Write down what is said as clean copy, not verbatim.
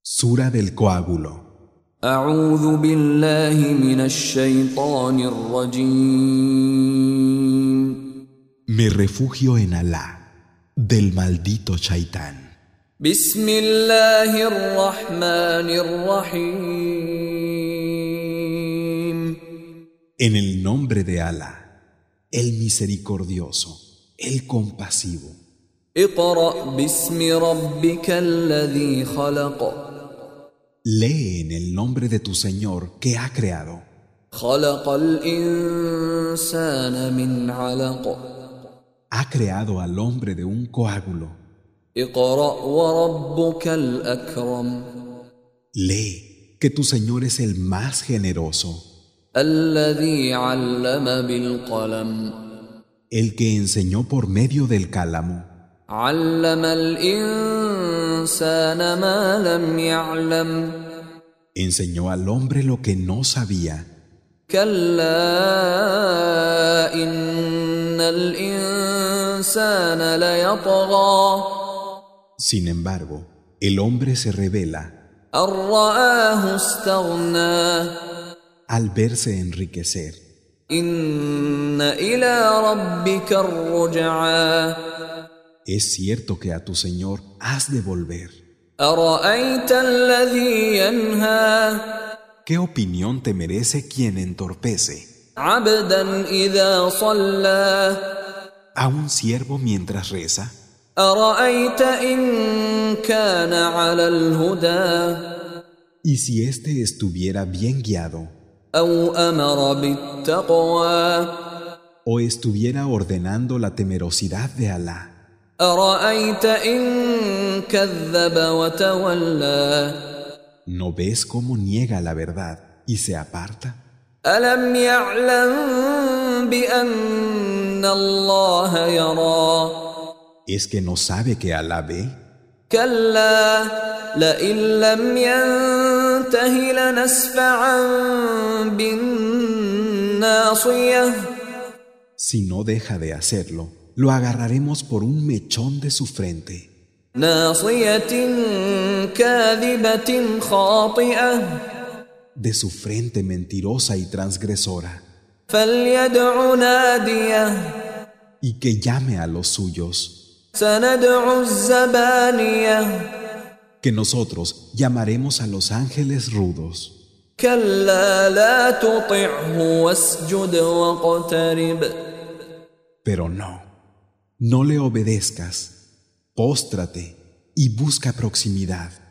Sura del coágulo. أعوذ بالله من الشيطان الرجيم. Me refugio en Alá, del maldito Shaitán. بسم الله الرحمن الرحيم. En el nombre de Alá, el misericordioso, el compasivo. اقرأ باسم ربك الذي خلق. Lee en el nombre de tu Señor que ha creado. خلق الإنسان من علق. Ha creado al hombre de un coágulo. اقرأ وربك الأكرم. Lee que tu Señor es el más generoso, الذي علم بالقلم. el que enseñó por medio del cálamo. علم الإنسان ما لم يعلم. Enseñó al hombre lo que no sabía. كلا إن الإنسان ليطغى. Sin embargo, el hombre se rebela أن رآه استغنى. al verse enriquecer. إن إلى ربك الرجعى. Es cierto que a tu Señor has de volver. أرأيت الذي ينهى. ¿Qué opinión te merece quien entorpece عبدا إذا صلى. a un siervo mientras reza? أرأيت إن كان على الهدى. Y si éste estuviera bien guiado أو أمر بالتقوى. o estuviera ordenando la temerosidad de Alá, أرأيت إن كذب وتولى. ¿no ves cómo niega la verdad y se aparta? ألم يعلم بأن الله يرى. ¿Es que no sabe que Alá ve? كلا لئن لم ينته لنسفعا بالناصية. Si no deja de hacerlo, lo agarraremos por un mechón de su frente. ناصية كاذبة خاطئة. De su frente mentirosa y transgresora, فليدع ناديه. y que llame a los suyos, سندع الزبانية. que nosotros llamaremos a los ángeles rudos. كلا لا تطعه واسجد واقترب. Pero no le obedezcas, póstrate y busca proximidad.